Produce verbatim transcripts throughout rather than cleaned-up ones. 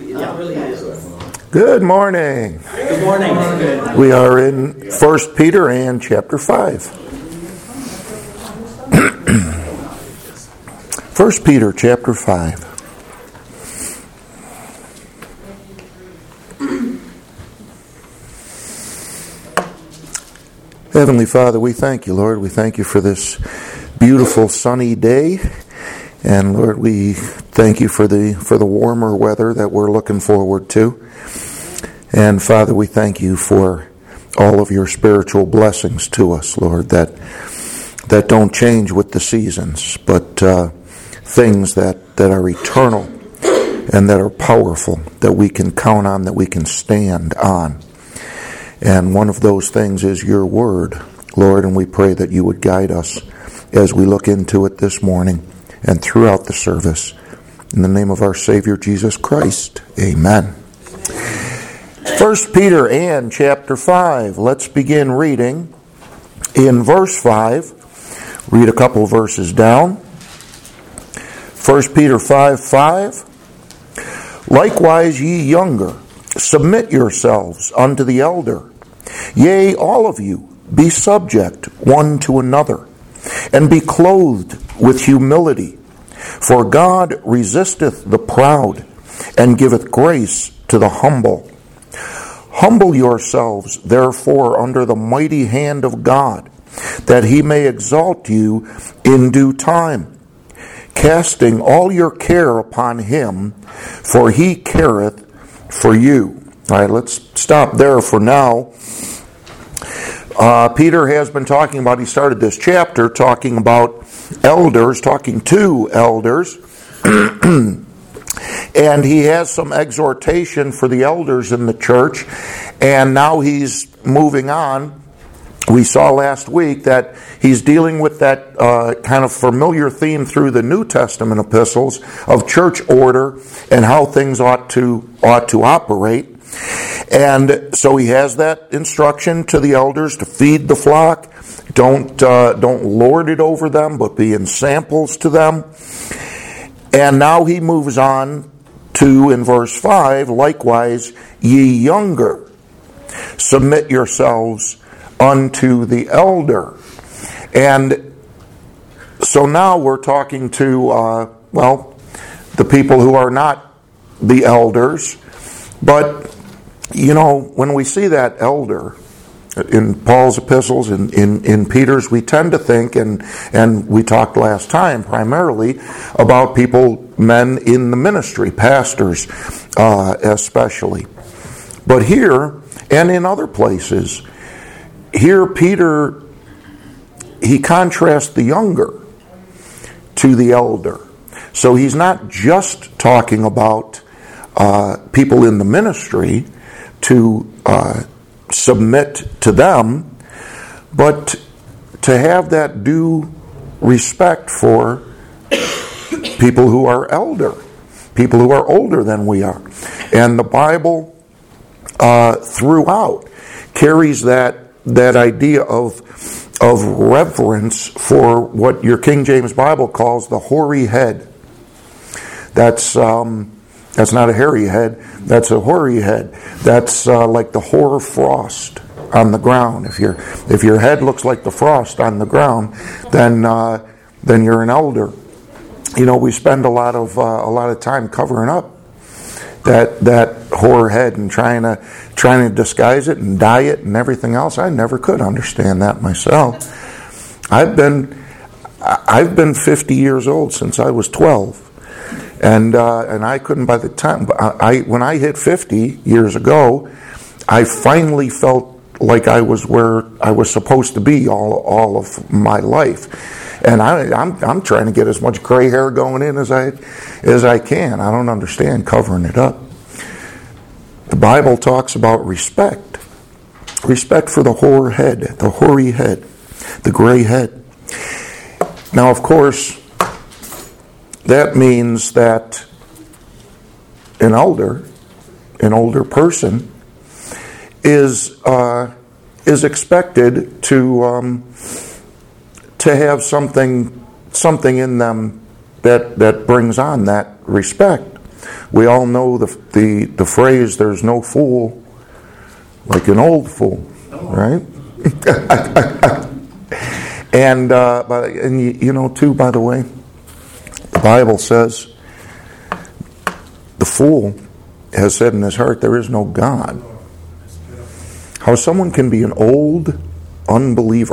Yeah, it really is. Good morning. Good morning. We are in First Peter and chapter five. First Peter chapter five. Heavenly Father, we thank you, Lord. We thank you for this beautiful sunny day. And Lord, we thank you for the for the warmer weather that we're looking forward to. And Father, we thank you for all of your spiritual blessings to us, Lord, that that don't change with the seasons, but uh, things that, that are eternal and that are powerful, that we can count on, that we can stand on. And one of those things is your word, Lord, and we pray that you would guide us as we look into it this morning and throughout the service. In the name of our Savior, Jesus Christ, amen. First Peter and chapter five. Let's begin reading in verse five. Read a couple verses down. First Peter five five. Likewise, ye younger, submit yourselves unto the elder. Yea, all of you, be subject one to another, and be clothed with humility. For God resisteth the proud, and giveth grace to the humble. Humble yourselves, therefore, under the mighty hand of God, that he may exalt you in due time, casting all your care upon him, for he careth for you. All right, let's stop there for now. Uh, Peter has been talking about, he started this chapter talking about elders, talking to elders, and he has some exhortation for the elders in the church, and now he's moving on. We saw last week that he's dealing with that uh, kind of familiar theme through the New Testament epistles of church order and how things ought to ought to operate. And so he has that instruction to the elders to feed the flock. Don't uh, don't lord it over them, but be in samples to them. And now he moves on to, in verse five, likewise, ye younger, submit yourselves unto the elder. And so now we're talking to, uh, well, the people who are not the elders. But, you know, when we see that elder in Paul's epistles, in, in, in Peter's, we tend to think, and, and we talked last time primarily about people, men in the ministry, pastors uh, especially. But here, and in other places, here Peter, he contrasts the younger to the elder. So he's not just talking about uh, people in the ministry to uh, submit to them, but to have that due respect for people who are elder, people who are older than we are. And the Bible uh, throughout carries that that idea of of reverence for what your King James Bible calls the hoary head. That's um, that's not a hairy head. That's a hoary head. That's uh, like the hoar frost on the ground. If your if your head looks like the frost on the ground, then uh, then you're an elder. You know, we spend a lot of uh, a lot of time covering up that that hoar head and trying to trying to disguise it and dye it and everything else. I never could understand that myself. I've been I've been fifty years old since I was twelve. And uh, and I couldn't by the time I, I when I hit fifty years ago, I finally felt like I was where I was supposed to be all all of my life, and I, I'm I'm trying to get as much gray hair going in as I as I can. I don't understand covering it up. The Bible talks about respect, respect for the hoar head, the hoary head, the gray head. Now, of course, that means that an elder, an older person, is uh, is expected to um, to have something something in them that that brings on that respect. We all know the the, the phrase, there's no fool like an old fool, right? and, uh, but, and you, you know, too, by the way, the Bible says the fool has said in his heart, there is no God. How someone can be an old unbeliever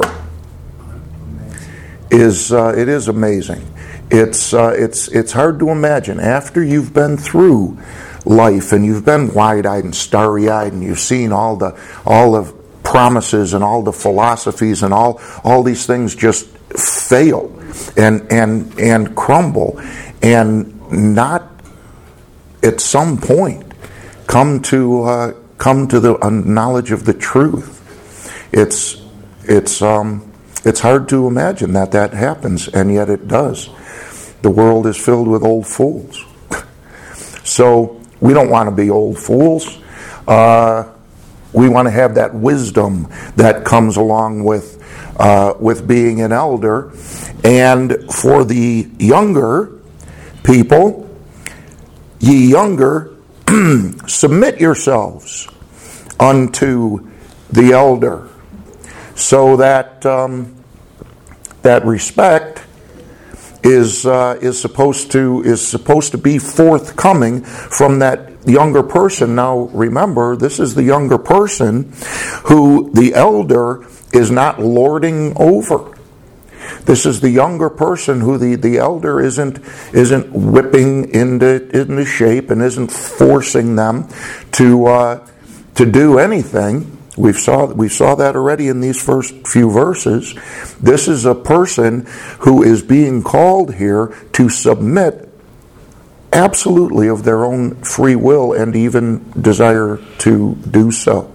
is uh, it is amazing. It's uh, it's it's hard to imagine after you've been through life and you've been wide-eyed and starry-eyed and you've seen all the all the promises and all the philosophies and all all these things just fail and and and crumble, and not at some point come to uh, come to the uh, knowledge of the truth. It's it's um, it's hard to imagine that that happens, and yet it does. The world is filled with old fools. So we don't want to be old fools. Uh, we want to have that wisdom that comes along with uh, with being an elder. And for the younger people, ye younger, submit yourselves unto the elder, so that um, that respect is uh, is supposed to is supposed to be forthcoming from that younger person. Now, remember, this is the younger person who the elder is not lording over. This is the younger person who the, the elder isn't isn't whipping into into shape and isn't forcing them to uh, to do anything. We saw we saw that already in these first few verses. This is a person who is being called here to submit absolutely of their own free will and even desire to do so.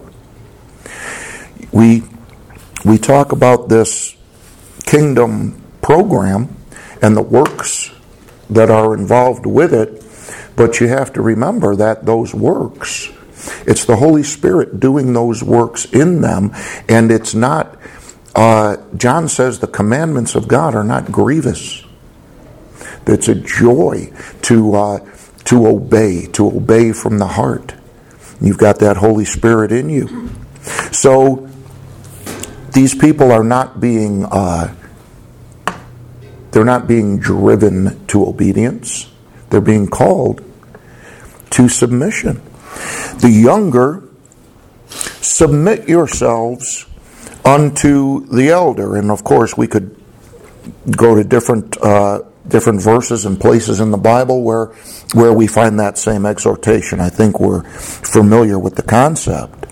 We we talk about this kingdom program and the works that are involved with it, but you have to remember that those works, it's the Holy Spirit doing those works in them, and it's not, uh, John says the commandments of God are not grievous. It's a joy to uh, to obey, to obey from the heart. You've got that Holy Spirit in you. So these people are not being uh, they're not being driven to obedience. They're being called to submission. The younger, submit yourselves unto the elder. And of course, we could go to different uh, different verses and places in the Bible where where we find that same exhortation. I think we're familiar with the concept.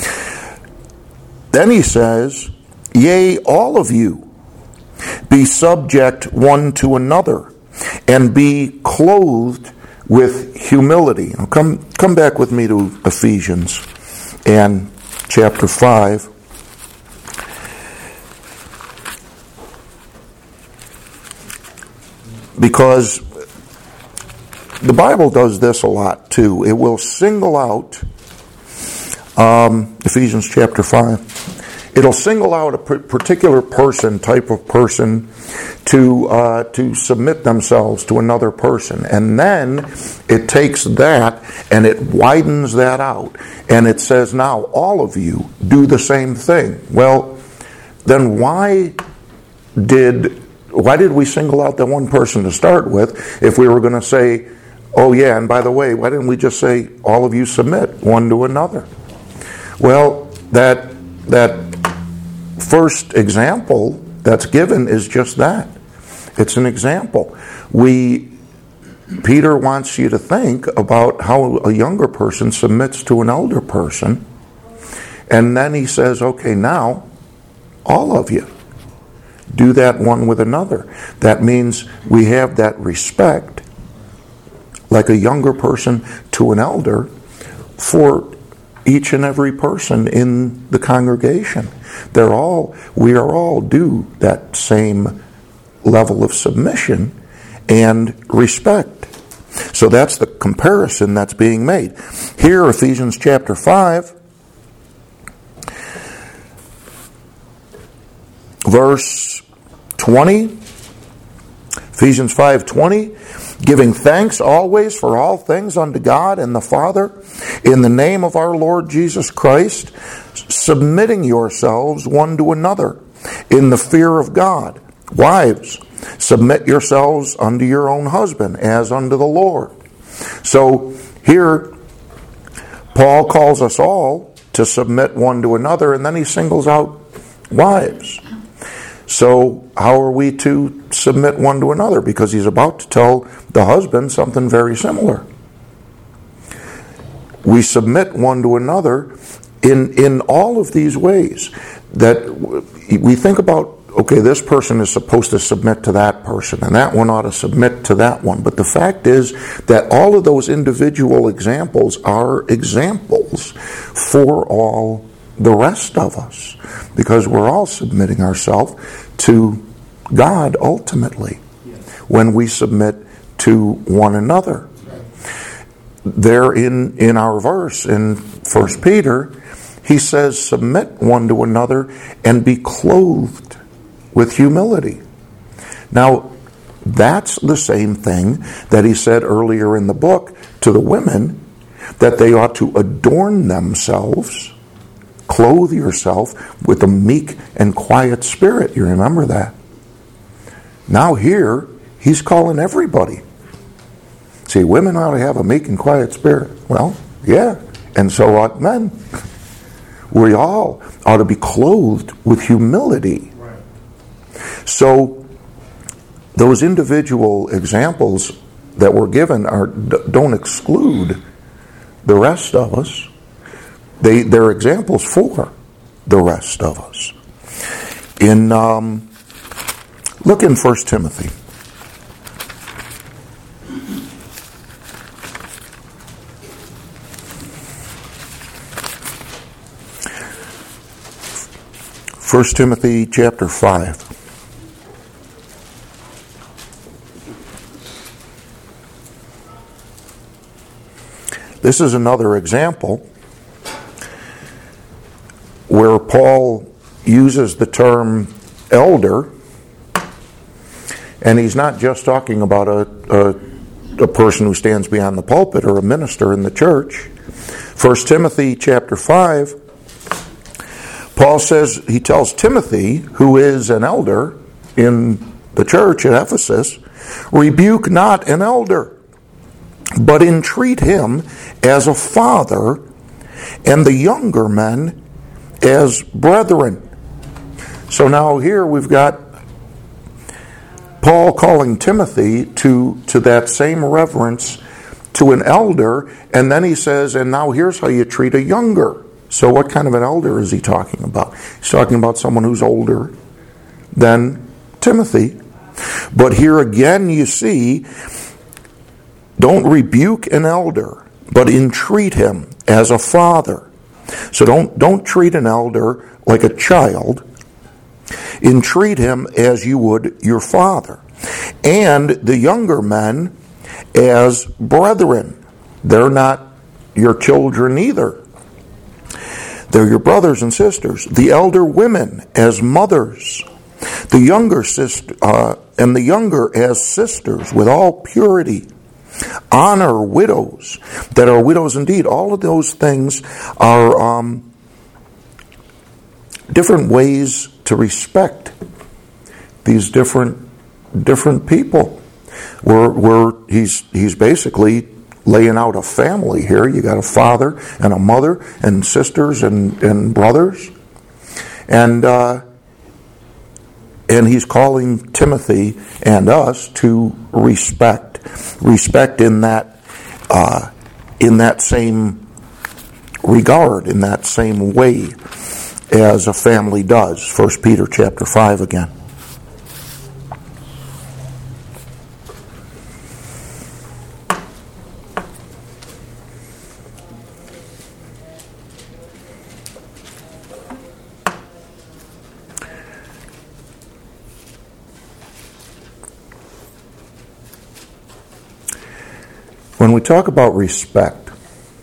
Then he says, yea, all of you, be subject one to another, and be clothed with humility. Now come come back with me to Ephesians and chapter five. Because the Bible does this a lot too. It will single out, um, Ephesians chapter five, it'll single out a particular person, type of person, to uh, to submit themselves to another person. And then it takes that and it widens that out. And it says, now all of you do the same thing. Well, then why did why did we single out that one person to start with if we were going to say, oh yeah, and by the way, why didn't we just say all of you submit one to another? Well, that that first example that's given is just that. It's an example. We, Peter wants you to think about how a younger person submits to an elder person, and then he says, okay, now, all of you, do that one with another. That means we have that respect, like a younger person to an elder, for each and every person in the congregation. They're all, we are all due that same level of submission and respect. So that's the comparison that's being made. Here, Ephesians chapter five, verse twenty. Ephesians five twenty. giving thanks always for all things unto God and the Father, in the name of our Lord Jesus Christ, submitting yourselves one to another in the fear of God. Wives, submit yourselves unto your own husband as unto the Lord. So here, Paul calls us all to submit one to another, and then he singles out wives. So how are we to submit one to another? Because he's about to tell the husband something very similar. We submit one to another in, in all of these ways. That we think about, okay, this person is supposed to submit to that person, and that one ought to submit to that one. But the fact is that all of those individual examples are examples for all the rest of us, because we're all submitting ourselves to God ultimately when we submit to one another. There in, in our verse in First Peter, he says, submit one to another and be clothed with humility. Now, that's the same thing that he said earlier in the book to the women, that they ought to adorn themselves, clothe yourself with a meek and quiet spirit. You remember that. Now here, he's calling everybody. See, women ought to have a meek and quiet spirit. Well, yeah, and so ought men. We all ought to be clothed with humility. Right. So, those individual examples that were given are don't exclude the rest of us. They, they're examples for the rest of us. In um, look in First Timothy. First Timothy chapter five. This is another example where Paul uses the term elder, and he's not just talking about a, a, a person who stands behind the pulpit or a minister in the church. First Timothy chapter five, Paul says, he tells Timothy, who is an elder in the church at Ephesus, rebuke not an elder, but entreat him as a father, and the younger men as brethren. So now here we've got Paul calling Timothy to, to that same reverence to an elder, and then he says, and now here's how you treat a younger. So what kind of an elder is he talking about? He's talking about someone who's older than Timothy. But here again you see, don't rebuke an elder, but entreat him as a father. So don't, don't treat an elder like a child. Entreat him as you would your father. And the younger men as brethren. They're not your children either. They're your brothers and sisters. The elder women as mothers. The younger sister uh, and the younger as sisters with all purity. Honor widows that are widows indeed. All of those things are um, different ways to respect these different different people. Where where he's he's basically laying out a family here. You got a father and a mother and sisters and, and brothers, and uh, and he's calling Timothy and us to respect. Respect in that uh, in that same regard, in that same way as a family does. First Peter chapter five again. When we talk about respect,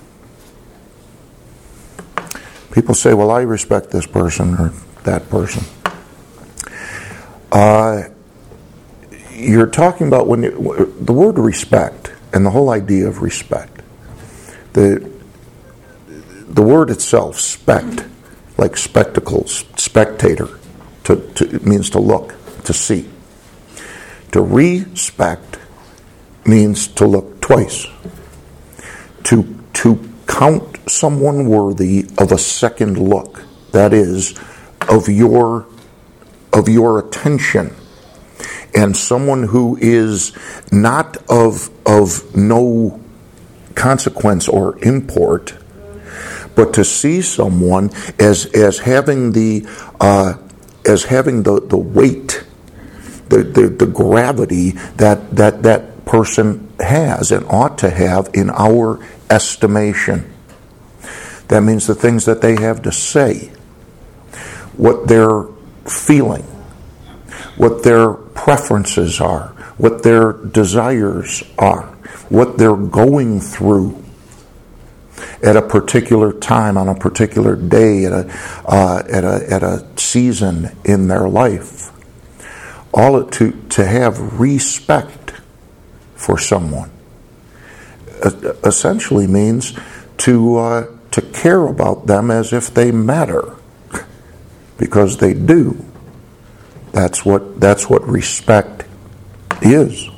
people say, well, I respect this person or that person. Uh, you're talking about when you, the word respect and the whole idea of respect. The the word itself, spect, like spectacles, spectator, to, to it means to look, to see. To respect means to look twice. To to count someone worthy of a second look, that is, of your of your attention, and someone who is not of of no consequence or import, but to see someone as as having the uh, as having the, the weight, the, the the gravity that that that person has and ought to have in our estimation. That means the things that they have to say, what they're feeling, what their preferences are, what their desires are, what they're going through at a particular time, on a particular day, at a uh, at a at a season in their life. All to to have respect for someone essentially means to uh, to care about them as if they matter, because they do. That's what that's what respect is.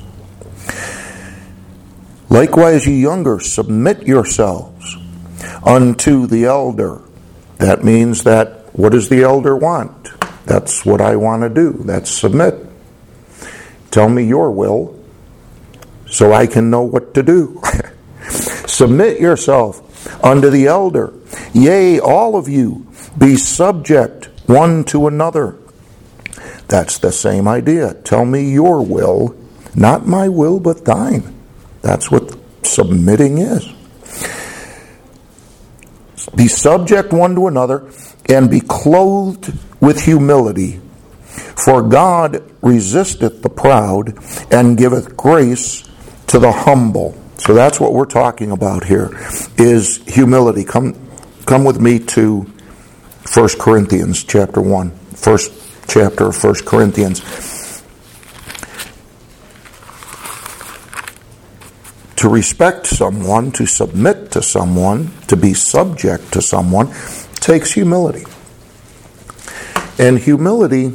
Likewise, ye younger, submit yourselves unto the elder. That means that, what does the elder want? That's what I want to do. That's submit. Tell me your will so I can know what to do. Submit yourself unto the elder. Yea, all of you, be subject one to another. That's the same idea. Tell me your will, not my will, but thine. That's what submitting is. Be subject one to another, and be clothed with humility. For God resisteth the proud, and giveth grace to the humble. So that's what we're talking about here, is humility. Come, come with me to First Corinthians chapter one. First chapter of First Corinthians. To respect someone, to submit to someone, to be subject to someone, takes humility. And humility,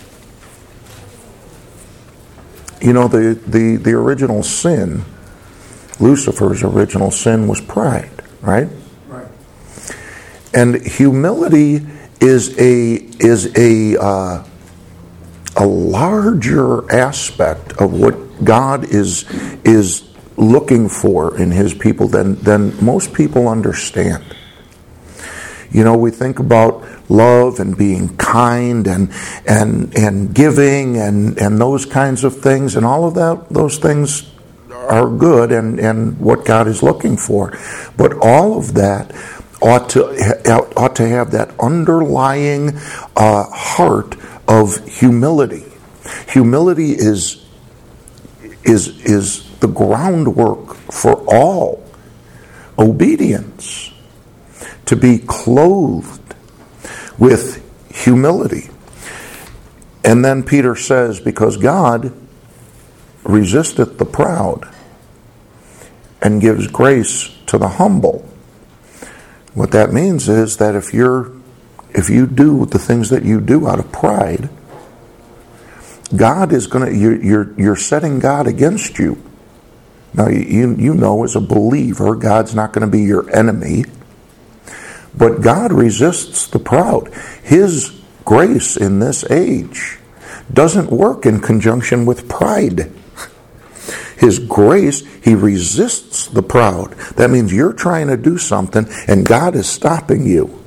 you know, the, the, the original sin, Lucifer's original sin was pride, right? Right. And humility is a is a uh, a larger aspect of what God is is looking for in His people than than most people understand. You know, we think about love and being kind and and and giving and and those kinds of things, and all of that those things are good and and what God is looking for. But all of that ought to ought to have that underlying uh, heart of humility. Humility is is is the groundwork for all obedience. To be clothed with humility. And then Peter says, because God resisteth the proud and gives grace to the humble. What that means is that if you're if you do the things that you do out of pride, God is going to you're, you're you're setting God against you. Now you you know as a believer, God's not going to be your enemy, but God resists the proud. His grace in this age doesn't work in conjunction with pride. His grace, He resists the proud. That means you're trying to do something and God is stopping you.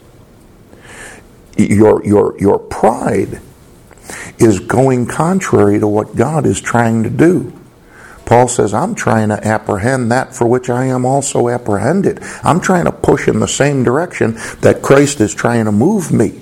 Your, your, your pride is going contrary to what God is trying to do. Paul says, I'm trying to apprehend that for which I am also apprehended. I'm trying to push in the same direction that Christ is trying to move me.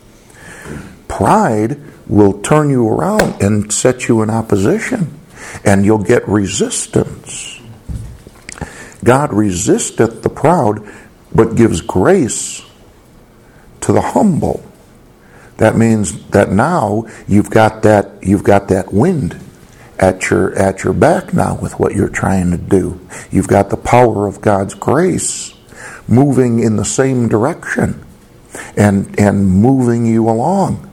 Pride will turn you around and set you in opposition, and you'll get resistance. God resisteth the proud, but gives grace to the humble. That means that now you've got that you've got that wind at your at your back now with what you're trying to do. You've got the power of God's grace moving in the same direction and and moving you along.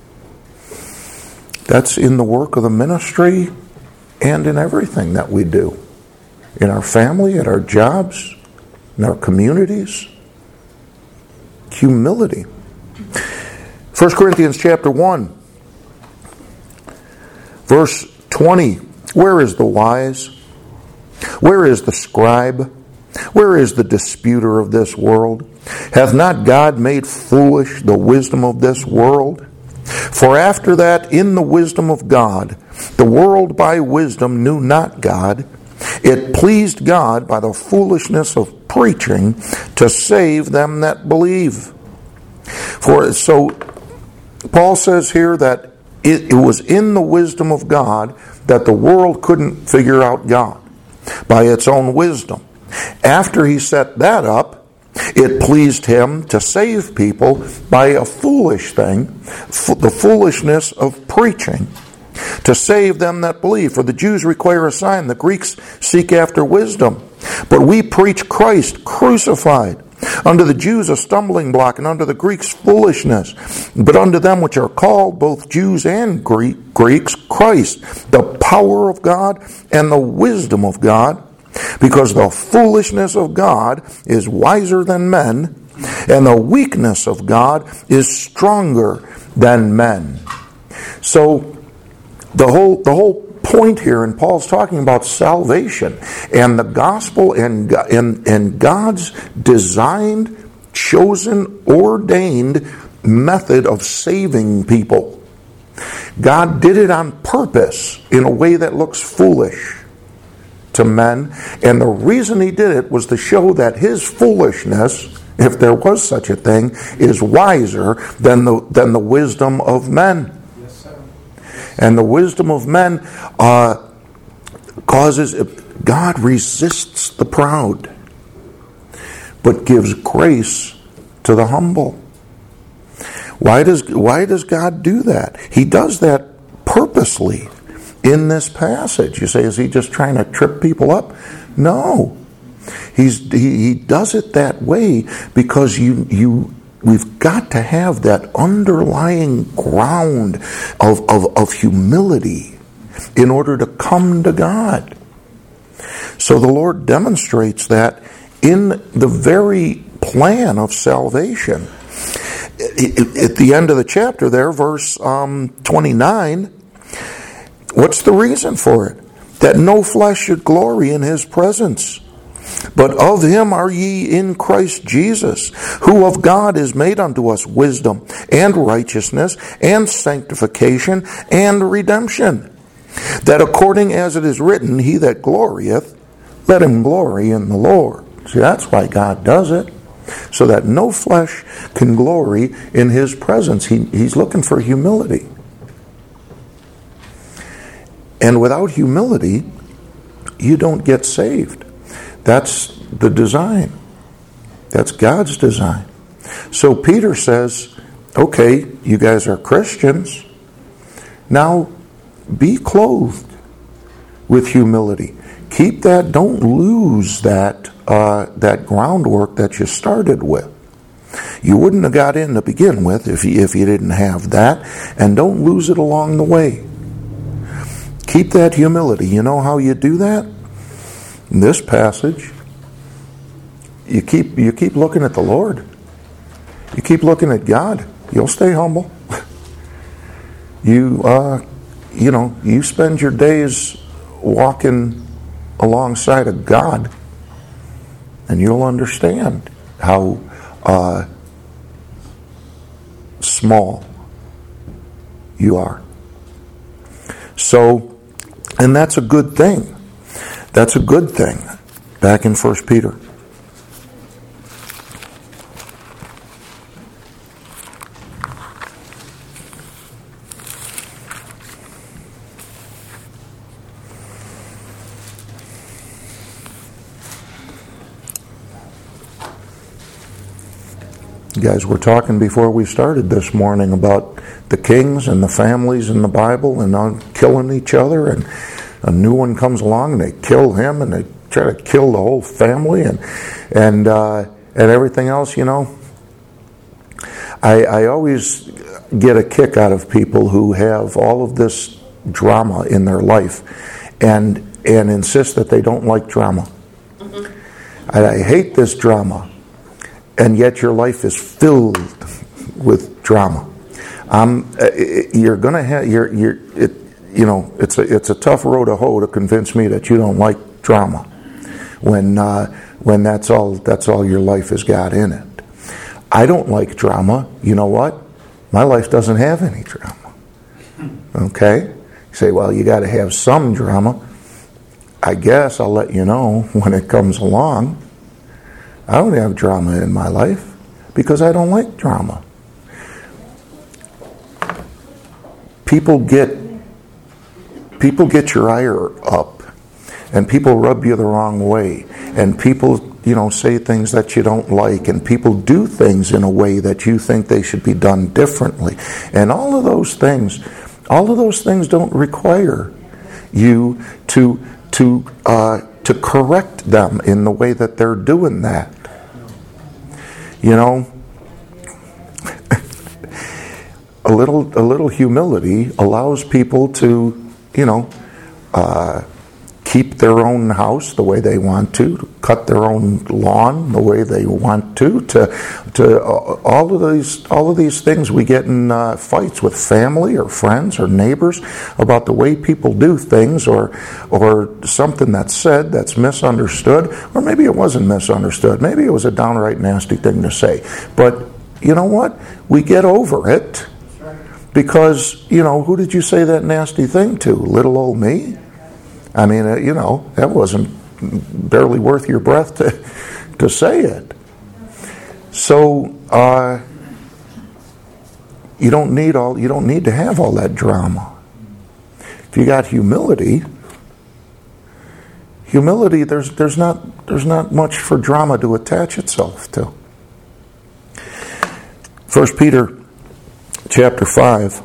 That's in the work of the ministry and in everything that we do. In our family, at our jobs, in our communities. Humility. First Corinthians chapter one, verse twenty. Where is the wise? Where is the scribe? Where is the disputer of this world? Hath not God made foolish the wisdom of this world? For after that, in the wisdom of God, the world by wisdom knew not God. It pleased God by the foolishness of preaching to save them that believe. For so Paul says here that it, it was in the wisdom of God that the world couldn't figure out God by its own wisdom. After he set that up, it pleased him to save people by a foolish thing, the foolishness of preaching, to save them that believe. For the Jews require a sign, the Greeks seek after wisdom. But we preach Christ crucified, unto the Jews a stumbling block, and unto the Greeks foolishness. But unto them which are called, both Jews and Greek, Greeks, Christ, the power of God and the wisdom of God. Because the foolishness of God is wiser than men, and the weakness of God is stronger than men. So the whole the whole point here, and Paul's talking about salvation and the gospel and, and, and God's designed, chosen, ordained method of saving people. God did it on purpose in a way that looks foolish to men, and the reason he did it was to show that his foolishness, if there was such a thing, is wiser than the than the wisdom of men. Yes, sir. And the wisdom of men uh, causes God resists the proud, but gives grace to the humble. Why does why does God do that? He does that purposely. In this passage, you say, is he just trying to trip people up? No, he's he, he does it that way because you you we've got to have that underlying ground of of, of humility in order to come to God. So the Lord demonstrates that in the very plan of salvation. At the end of the chapter, there, verse um, twenty-nine. What's the reason for it? That no flesh should glory in his presence. But of him are ye in Christ Jesus, who of God is made unto us wisdom and righteousness and sanctification and redemption. That according as it is written, he that glorieth, let him glory in the Lord. See, that's why God does it. So that no flesh can glory in his presence. He, he's looking for humility. And without humility, you don't get saved. That's the design. That's God's design. So Peter says, okay, you guys are Christians. Now be clothed with humility. Keep that, don't lose that, uh, that groundwork that you started with. You wouldn't have got in to begin with if you, if you didn't have that. And don't lose it along the way. Keep that humility. You know how you do that? In this passage, you keep you keep looking at the Lord. You keep looking at God. You'll stay humble. You uh, you know, you spend your days walking alongside of God, and you'll understand how uh, small you are. So, and that's a good thing. That's a good thing. Back in First Peter. You guys were talking before we started this morning about the kings and the families in the Bible and on killing each other, and a new one comes along and they kill him and they try to kill the whole family and and uh, and everything else. You know, I, I always get a kick out of people who have all of this drama in their life and and insist that they don't like drama. I, I hate this drama, and yet your life is filled with drama. Um, you're gonna have you're you're it, you know it's a it's a tough road to hoe to convince me that you don't like drama when uh, when that's all that's all your life has got in it. I don't like drama. You know what? My life doesn't have any drama. Okay? You say, well, you got to have some drama. I guess I'll let you know when it comes along. I don't have drama in my life because I don't like drama. People get people get your ire up, and people rub you the wrong way, and people, you know, say things that you don't like, and people do things in a way that you think they should be done differently. And all of those things, all of those things don't require you to to uh, to correct them in the way that they're doing that. You know, a little a little humility allows people to, you know, uh, keep their own house the way they want to, to cut their own lawn the way they want to, to, to uh, all of these all of these things we get in uh, fights with family or friends or neighbors about the way people do things, or or something that's said that's misunderstood, or maybe it wasn't misunderstood, maybe it was a downright nasty thing to say. But you know what? We get over it because, you know, who did you say that nasty thing to? Little old me? I mean, uh, you know, that wasn't barely worth your breath to to say it. So uh, you don't need all. You don't need to have all that drama. If you got humility, humility, there's there's not there's not much for drama to attach itself to. First Peter, chapter five.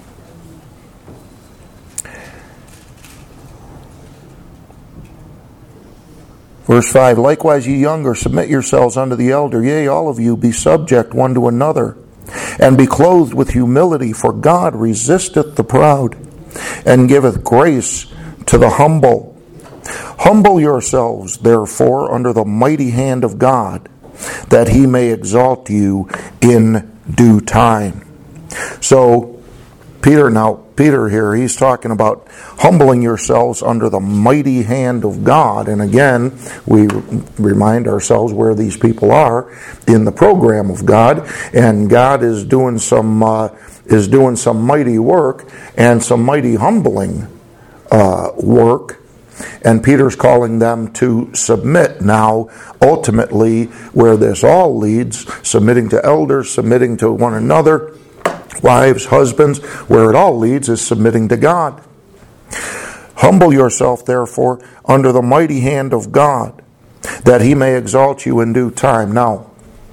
Verse five, likewise ye younger, submit yourselves unto the elder. Yea, all of you, be subject one to another, and be clothed with humility, for God resisteth the proud, and giveth grace to the humble. Humble yourselves, therefore, under the mighty hand of God, that he may exalt you in due time. So, Peter now, Peter here, he's talking about humbling yourselves under the mighty hand of God. And again, we remind ourselves where these people are in the program of God. And God is doing some uh, is doing some mighty work and some mighty humbling uh, work. And Peter's calling them to submit now, ultimately, where this all leads, submitting to elders, submitting to one another, wives, husbands, where it all leads is submitting to God. Humble yourself, therefore, under the mighty hand of God, that he may exalt you in due time. Now,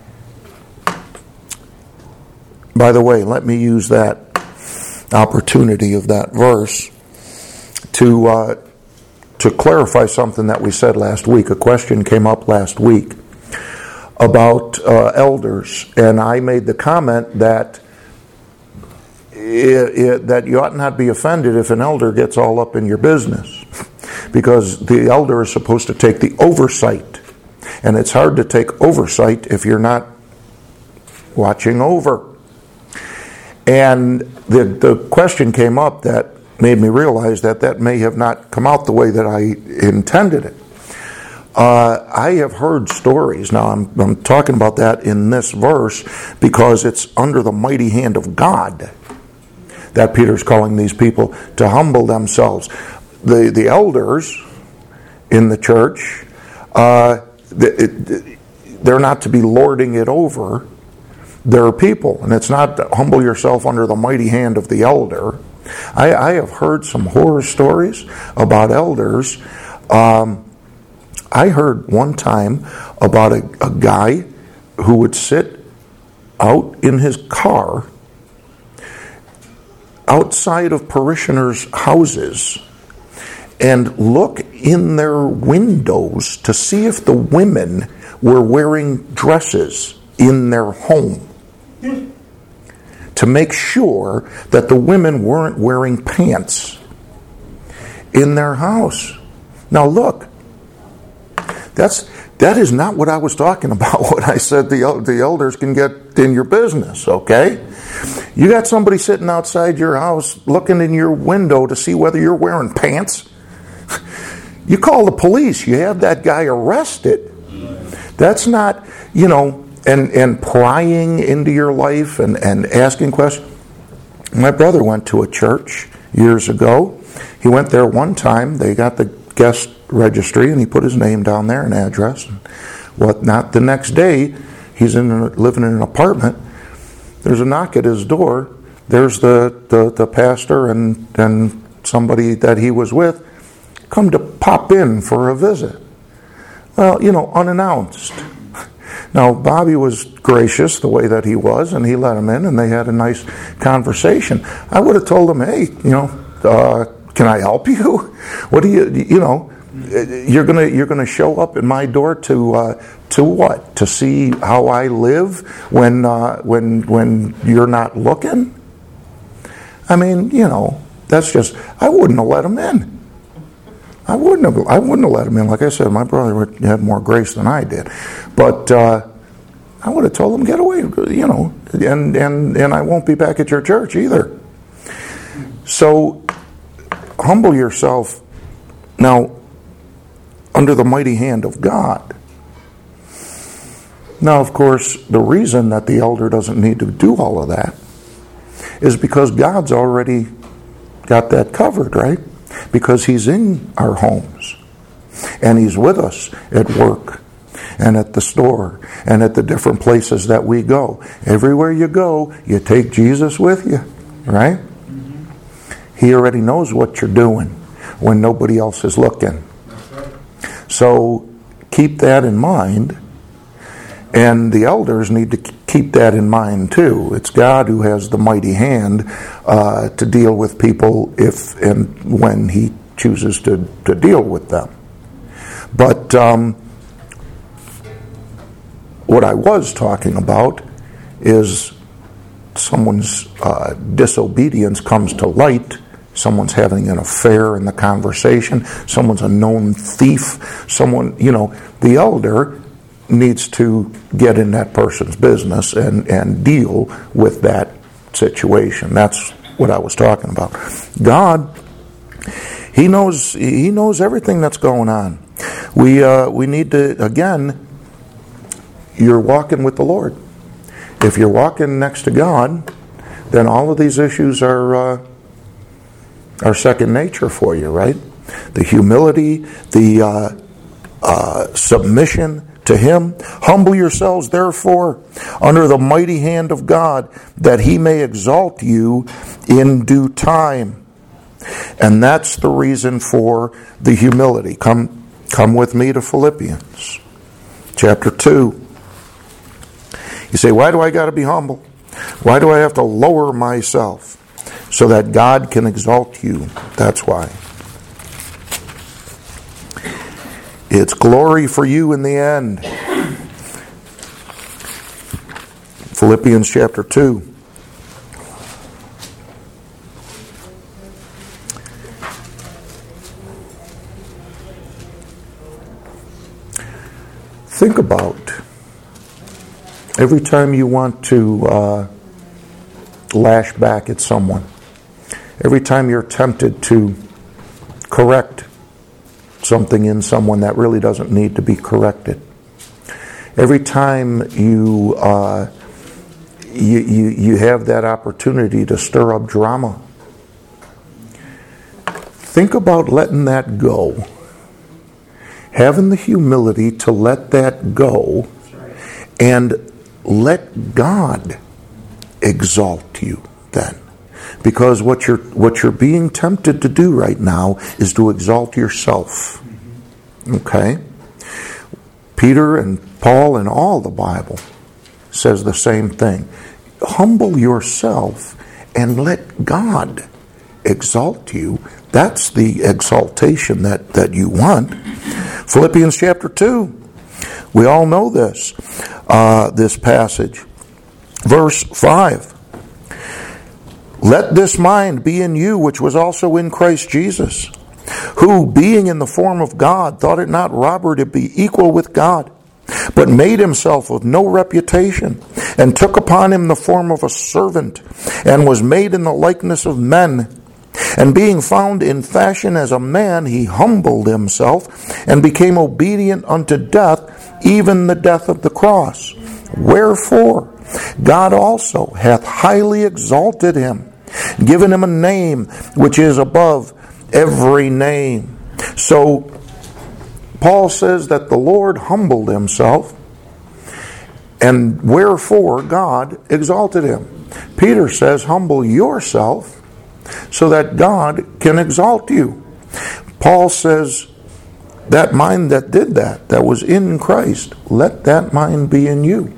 by the way, let me use that opportunity of that verse to uh, to clarify something that we said last week. A question came up last week about uh, elders, and I made the comment that It, it, that you ought not be offended if an elder gets all up in your business, because the elder is supposed to take the oversight, and it's hard to take oversight if you're not watching over. And the the question came up that made me realize that that may have not come out the way that I intended it. Uh, I have heard stories. Now I'm, I'm talking about that in this verse because it's under the mighty hand of God that Peter's calling these people to humble themselves. The the elders in the church, uh, they're not to be lording it over their people. And it's not to humble yourself under the mighty hand of the elder. I, I have heard some horror stories about elders. Um, I heard one time about a, a guy who would sit out in his car outside of parishioners' houses and look in their windows to see if the women were wearing dresses in their home, to make sure that the women weren't wearing pants in their house. Now look, that's that is not what I was talking about when I said the, the elders can get in your business, okay? You got somebody sitting outside your house looking in your window to see whether you're wearing pants. You call the police, you have that guy arrested. That's not, you know, and, and prying into your life and, and asking questions. My brother went to a church years ago. He went there one time. They got the guest registry and he put his name down there and address and whatnot. The next day, he's in a, living in an apartment. There's a knock at his door. There's the, the, the pastor and, and somebody that he was with come to pop in for a visit. Well, you know, unannounced. Now, Bobby was gracious the way that he was, and he let him in, and they had a nice conversation. I would have told him, hey, you know, uh, can I help you? What do you, you know, you're gonna you're gonna show up at my door to uh, to what? To see how I live when uh, when when you're not looking? I mean, you know, that's just, I wouldn't have let him in. I wouldn't have. I wouldn't have let him in. Like I said, my brother had more grace than I did, but uh, I would have told him, "Get away," you know, and and and I won't be back at your church either. So humble yourself now under the mighty hand of God. Now, of course, the reason that the elder doesn't need to do all of that is because God's already got that covered, right? Because He's in our homes, and He's with us at work, and at the store, and at the different places that we go. Everywhere you go, you take Jesus with you, right? Mm-hmm. He already knows what you're doing when nobody else is looking. Right. So keep that in mind, and the elders need to keep that in mind too. It's God who has the mighty hand uh, to deal with people if and when He chooses to, to deal with them. But um, what I was talking about is someone's uh, disobedience comes to light. Someone's having an affair in the conversation. Someone's a known thief. Someone, you know, the elder needs to get in that person's business and, and deal with that situation. That's what I was talking about. God, He knows He knows everything that's going on. We uh, we need to, again, you're walking with the Lord. If you're walking next to God, then all of these issues are uh, are second nature for you, right? The humility, the uh, uh, submission to Him. Humble yourselves, therefore, under the mighty hand of God, that He may exalt you in due time. And that's the reason for the humility. Come, come with me to Philippians chapter two. You say, why do I got to be humble? Why do I have to lower myself so that God can exalt you? That's why. It's glory for you in the end. Philippians chapter two. Think about every time you want to uh, lash back at someone, every time you're tempted to correct something in someone that really doesn't need to be corrected. Every time you uh, you, you you have that opportunity to stir up drama, think about letting that go. Having the humility to let that go and let God exalt you then. Because what you're what you're being tempted to do right now is to exalt yourself. Okay? Peter and Paul and all the Bible says the same thing. Humble yourself and let God exalt you. That's the exaltation that, that you want. Philippians chapter two. We all know this, uh, this passage. Verse five. Let this mind be in you, which was also in Christ Jesus, who, being in the form of God, thought it not robbery to be equal with God, but made himself of no reputation, and took upon him the form of a servant, and was made in the likeness of men. And being found in fashion as a man, he humbled himself, and became obedient unto death, even the death of the cross. Wherefore God also hath highly exalted him, given him a name which is above every name. So Paul says that the Lord humbled himself, and wherefore God exalted him. Peter says, humble yourself so that God can exalt you. Paul says, that mind that did that, that was in Christ, let that mind be in you.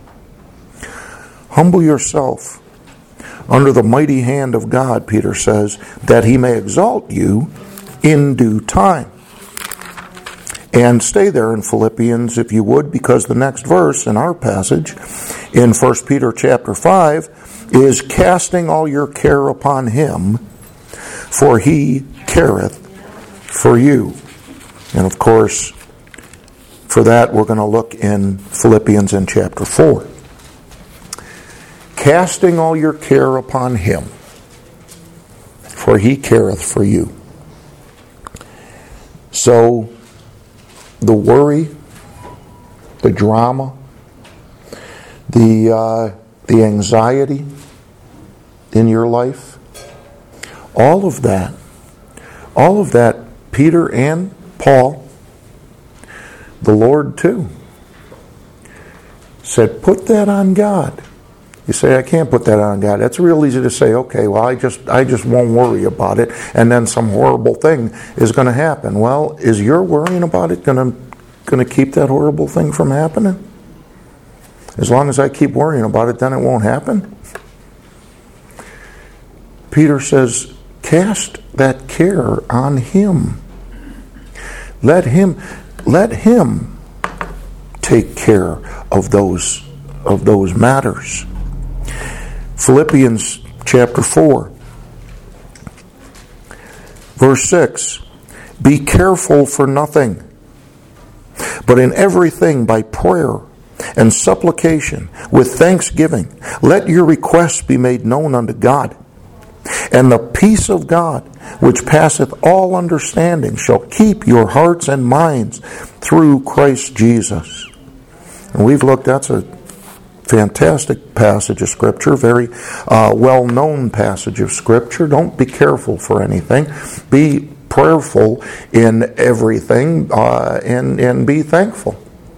Humble yourself under the mighty hand of God, Peter says, that he may exalt you in due time. And stay there in Philippians, if you would, because the next verse in our passage, in First Peter chapter five, is casting all your care upon him, for he careth for you. And of course, for that we're going to look in Philippians in chapter four. Casting all your care upon him, for he careth for you. So, the worry, the drama, the uh, the anxiety in your life, all of that, all of that, Peter and Paul, the Lord too, said, put that on God. You say, I can't put that on God. That's real easy to say, okay, well, I just I just won't worry about it, and then some horrible thing is going to happen. Well, is your worrying about it going to going to keep that horrible thing from happening? As long as I keep worrying about it, then it won't happen. Peter says, cast that care on him. Let him let him take care of those of those matters. Philippians chapter four, verse six, be careful for nothing, but in everything by prayer and supplication with thanksgiving, let your requests be made known unto God. And the peace of God, which passeth all understanding, shall keep your hearts and minds through Christ Jesus. And we've looked, that's a fantastic passage of Scripture, very uh, well-known passage of Scripture. Don't be careful for anything. Be prayerful in everything, uh, and, and be thankful.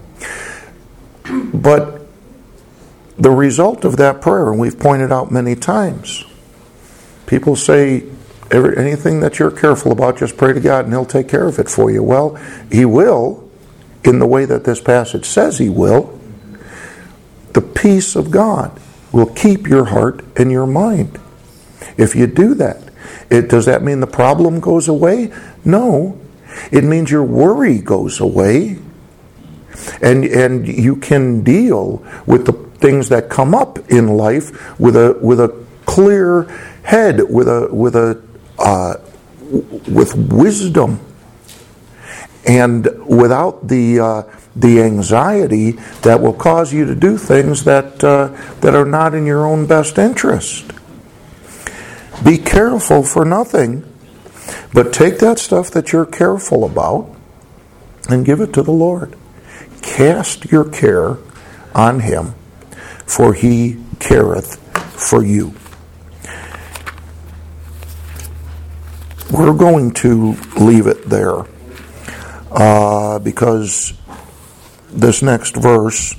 But the result of that prayer, and we've pointed out many times, people say, every, anything that you're careful about, just pray to God and He'll take care of it for you. Well, He will, in the way that this passage says He will. The peace of God will keep your heart and your mind. If you do that, it, does that mean the problem goes away? No. It means your worry goes away, and and you can deal with the things that come up in life with a with a clear head, with a with a uh, with wisdom, and without the uh, the anxiety that will cause you to do things that uh, that are not in your own best interest. Be careful for nothing, but take that stuff that you're careful about and give it to the Lord. Cast your care on Him, for He careth for you. We're going to leave it there uh, because this next verse,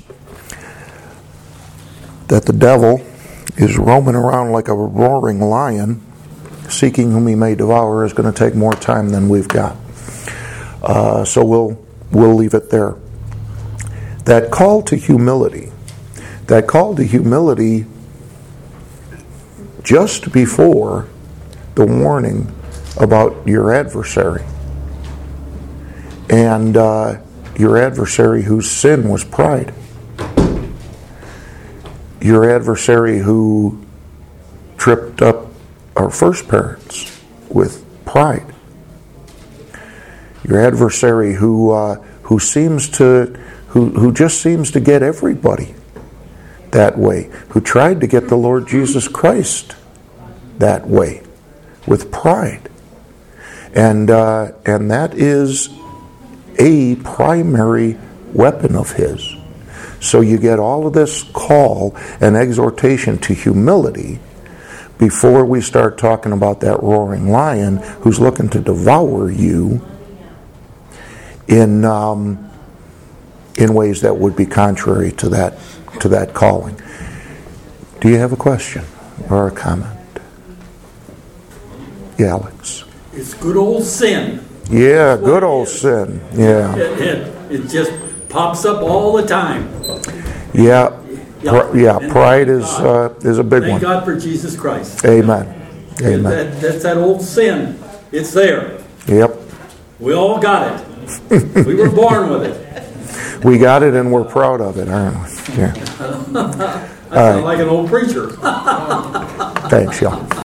that the devil is roaming around like a roaring lion, seeking whom he may devour, is going to take more time than we've got. Uh, so we'll we'll leave it there. That call to humility, that call to humility just before the warning about your adversary. And uh, your adversary whose sin was pride. Your adversary who tripped up our first parents with pride. Your adversary who uh, who seems to who who just seems to get everybody that way. Who tried to get the Lord Jesus Christ that way with pride. And uh, and that is a primary weapon of his. So you get all of this call and exhortation to humility before we start talking about that roaring lion who's looking to devour you in um, in ways that would be contrary to that to that calling. Do you have a question or a comment? Yeah, Alex. It's good old sin. Yeah, good old sin. Yeah. It, it, it just pops up all the time. Yeah. Yeah, Pr- yeah, And pride thank is God. uh, is a big Thank one. God for Jesus Christ. Amen. Amen. That, that's that old sin. It's there. Yep. We all got it. We were born with it. We got it and we're proud of it, aren't we? Yeah. I sound like an old preacher. Thanks, y'all.